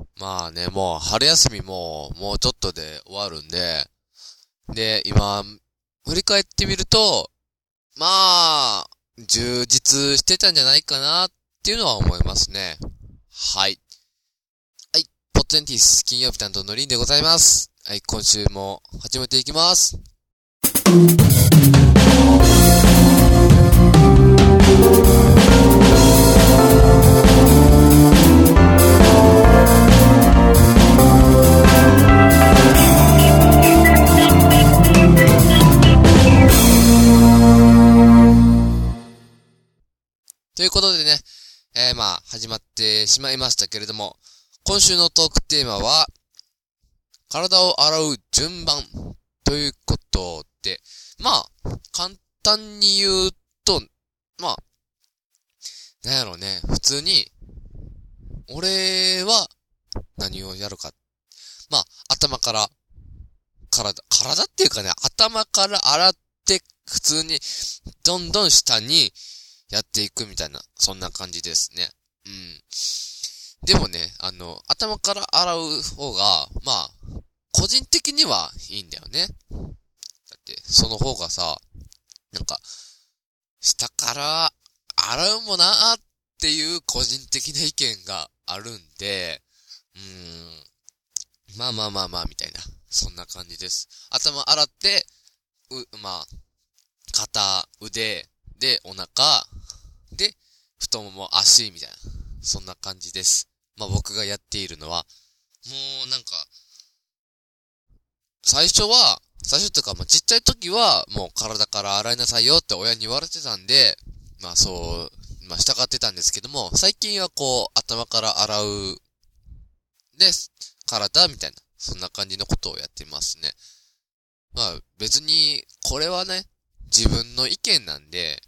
まあね、もう春休みもうちょっとで終わるんで、で、今、振り返ってみると、まあ、充実してたんじゃないかなっていうのは思いますね。はい。はい。ポッドエンティス金曜日担当のリンでございます。はい、今週も始めていきます。ということでね、まあ、始まってしまいましたけれども、今週のトークテーマは、体を洗う順番ということで、まあ、簡単に言うと、まあ、なんやろうね、普通に、俺は何をやるか。まあ、頭から、体っていうかね、頭から洗って、普通に、どんどん下にやっていくみたいな、そんな感じですね。うん。でもね、頭から洗う方が、まあ、個人的にはいいんだよね。だって、その方がさ、なんか、下から洗うもなーっていう個人的な意見があるんで、まあまあまあまあ、みたいな。そんな感じです。頭洗って、まあ、肩、腕、で、お腹、で、太もも、足、みたいな。そんな感じです。まあ僕がやっているのは、もうなんか、最初っていうか、まあちっちゃい時は、もう体から洗いなさいよって親に言われてたんで、まあそう、まあ従ってたんですけども、最近はこう、頭から洗う、です。体、みたいな。そんな感じのことをやってますね。まあ別に、これはね、自分の意見なんで、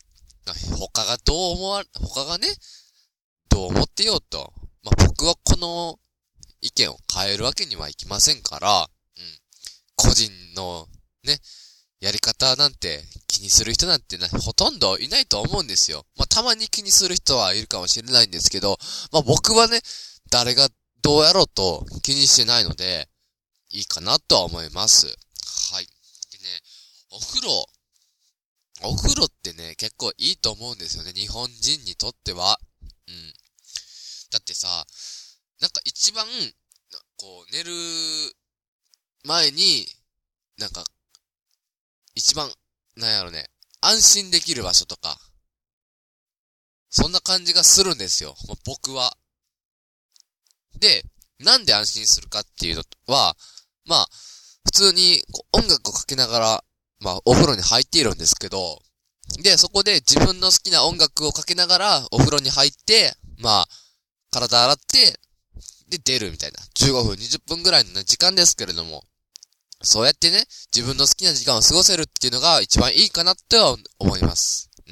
他がね、どう思ってようと。まあ僕はこの意見を変えるわけにはいきませんから、個人のね、やり方なんて気にする人なんてほとんどいないと思うんですよ。まあたまに気にする人はいるかもしれないんですけど、まあ僕はね、誰がどうやろうと気にしてないので、いいかなとは思います。はい。でね、お風呂、お風呂ってね、結構いいと思うんですよね。日本人にとっては。うん。だってさ、なんか一番、こう、寝る前に、なんか、一番、なんやろね、安心できる場所とか、そんな感じがするんですよ。僕は。で、なんで安心するかっていうのは、まあ、普通に音楽をかけながら、まあ、お風呂に入っているんですけど、で、そこで自分の好きな音楽をかけながら、お風呂に入って、まあ、体洗って、で、出るみたいな。15分、20分ぐらいのね、時間ですけれども、そうやってね、自分の好きな時間を過ごせるっていうのが一番いいかなっては思います。うん。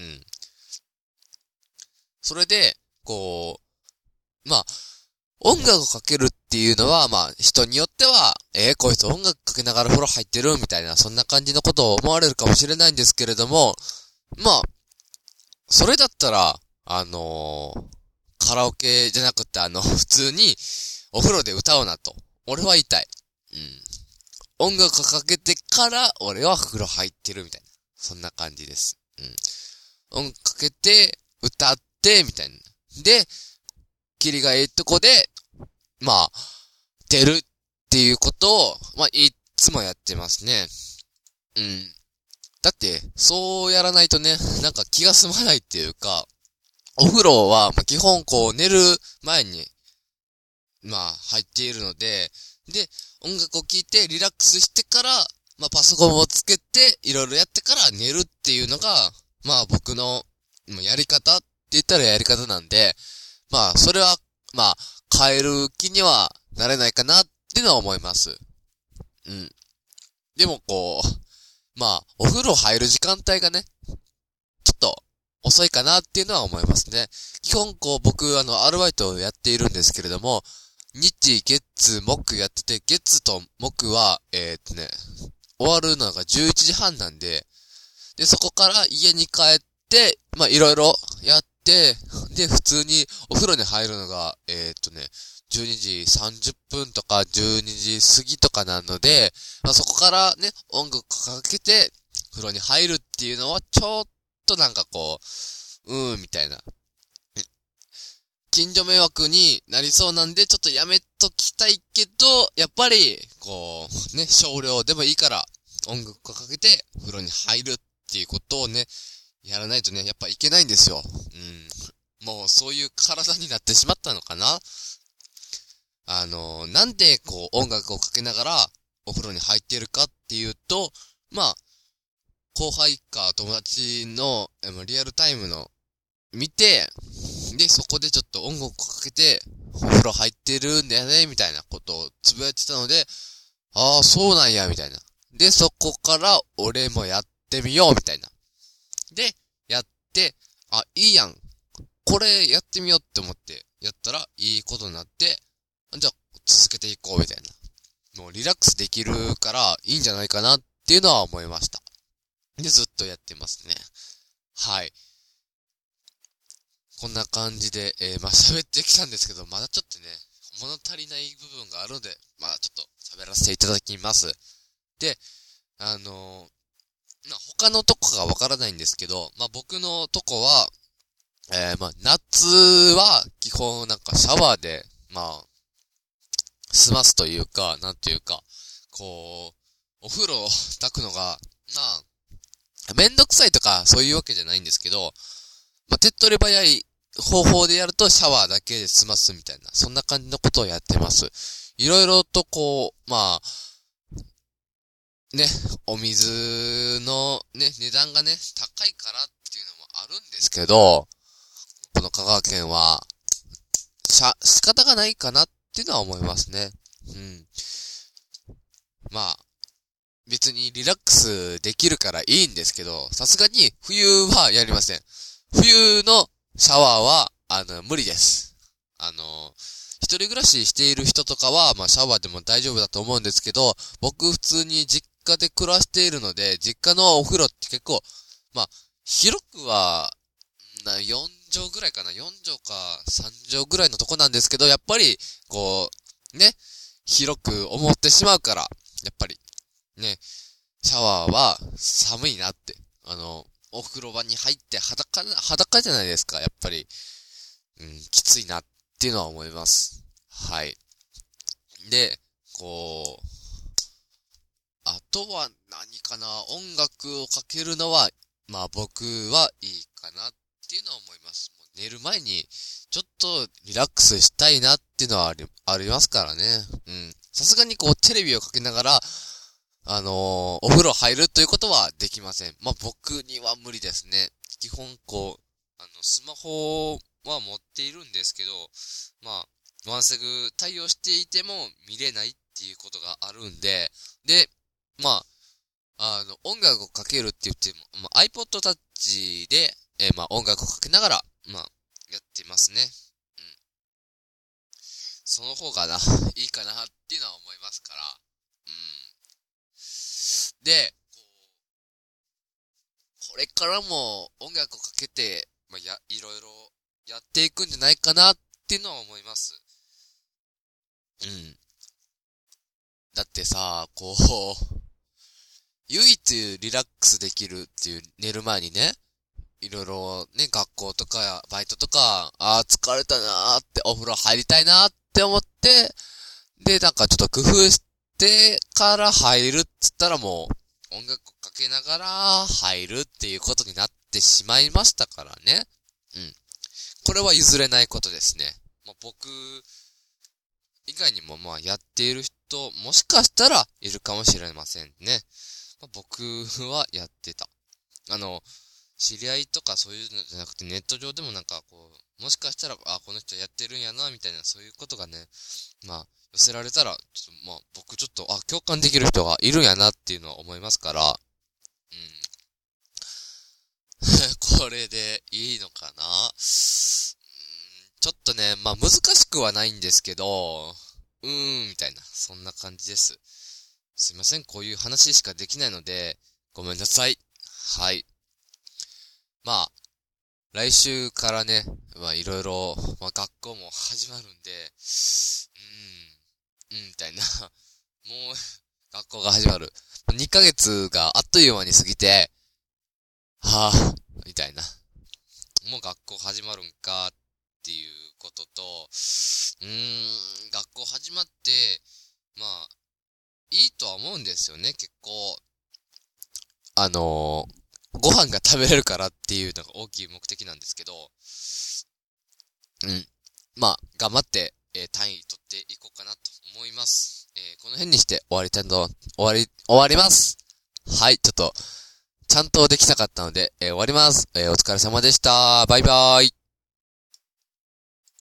それで、こう、まあ、音楽をかけるっていうのは、まあ、人によっては、こいつ音楽かけながら風呂入ってるみたいな、そんな感じのことを思われるかもしれないんですけれども、まあ、それだったら、カラオケじゃなくて普通に、お風呂で歌うなと。俺は言いたい。うん。音楽かけてから、俺は風呂入ってるみたいな。そんな感じです。うん。音楽かけて、歌って、みたいな。で、キリがいいとこで、まあ、出るっていうことを、まあ、いつもやってますね。うん。だって、そうやらないとね、なんか気が済まないっていうか、お風呂は、まあ、基本こう寝る前に、まあ入っているので、で、音楽を聴いてリラックスしてから、まあパソコンをつけて、いろいろやってから寝るっていうのが、まあ僕の、やり方って言ったらやり方なんで、まあそれは、まあ変える気にはなれないかなっていうのは思います。うん。でもこう、まあお風呂入る時間帯がね、ちょっと遅いかなっていうのは思いますね。基本こう僕アルバイトをやっているんですけれども、日、月、木やってて、月と木は、終わるのが11時半なんで、で、そこから家に帰って、まあ、いろいろやって、で、普通にお風呂に入るのが、 12時30分とか12時過ぎとかなので、まあ、そこからね、音楽かけて風呂に入るっていうのはちょっとなんかこう、みたいな。近所迷惑になりそうなんで、ちょっとやめときたいけど、やっぱり、こう、ね、少量でもいいから、音楽をかけて、風呂に入るっていうことをね、やらないとね、やっぱいけないんですよ。もうそういう体になってしまったのかな。なんで、こう、音楽をかけながら、お風呂に入っているかっていうと、まあ、後輩か友達の、リアルタイムの見て、で、そこでちょっと音楽をかけて、お風呂入ってるんだよね、みたいなことをつぶやいてたので、ああ、そうなんや、みたいな。で、そこから俺もやってみよう、みたいな。で、やって、あ、いいやん。これやってみようって思って、やったらいいことになって、じゃあ続けていこう、みたいな。もうリラックスできるからいいんじゃないかなっていうのは思いました。で、ずっとやってますね。はい。こんな感じで、喋ってきたんですけど、まだちょっとね、物足りない部分があるので、まだちょっと喋らせていただきます。で、他のとこがわからないんですけど、僕のとこは、夏は基本なんかシャワーで、済ますというか、なんていうか、こう、お風呂を炊くのが、めんどくさいとか、そういうわけじゃないんですけど、手っ取り早い方法でやるとシャワーだけで済ますみたいな、そんな感じのことをやってます。いろいろとこう、ね、お水のね、値段がね、高いからっていうのもあるんですけど、この香川県は、仕方がないかなっていうのは思いますね。別にリラックスできるからいいんですけど、さすがに冬はやりません。冬のシャワーは、無理です。一人暮らししている人とかは、シャワーでも大丈夫だと思うんですけど、僕普通に実家で暮らしているので、実家のお風呂って結構、広くは、4畳ぐらいかな ?4 畳か3畳ぐらいのとこなんですけど、やっぱり、こう、ね、広く思ってしまうから、やっぱり、ね、シャワーは寒いなって。お風呂場に入って裸じゃないですか、やっぱり。きついなっていうのは思います。はい。で、こう、あとは何かな、音楽をかけるのは、僕はいいかなっていうのは思います。もう寝る前に、ちょっとリラックスしたいなっていうのはありますからね。さすがにこう、テレビをかけながら、お風呂入るということはできません。僕には無理ですね。基本こう、スマホは持っているんですけど、ワンセグ対応していても見れないっていうことがあるんで、で、音楽をかけるって言っても、iPod Touch で、音楽をかけながら、やってますね。その方がいいかなっていうのは思いますから、で、これからも音楽をかけて、いろいろやっていくんじゃないかなっていうのは思います。だってさ、こう、唯一リラックスできるっていう寝る前にね、いろいろね、学校とかバイトとか、疲れたなーってお風呂入りたいなーって思って、で、なんかちょっと工夫してから入るっつったらもう、音楽をかけながら入るっていうことになってしまいましたからね。これは譲れないことですね。僕以外にもやっている人、もしかしたらいるかもしれませんね。僕はやってた。知り合いとかそういうのじゃなくてネット上でもなんかこう、もしかしたら、この人やってるんやな、みたいなそういうことがね、寄せられたら、僕ちょっと、共感できる人がいるんやなっていうのは思いますから、これでいいのかな。ちょっとね、難しくはないんですけど、みたいな、そんな感じです。すいません、こういう話しかできないので、ごめんなさい。はい。来週からね、いろいろ、学校も始まるんで、 みたいな。もう、学校が始まる。2ヶ月があっという間に過ぎて、はぁ、みたいな。もう学校始まるんかっていうことと、学校始まって、まあ、いいとは思うんですよね、結構。ご飯が食べれるからっていうのが大きい目的なんですけど、まあ、頑張って、単位取っていこうかなと思います。この辺にして終わります。はい、ちょっと、ちゃんとできなかったので、終わります。お疲れ様でした。バイバーイ。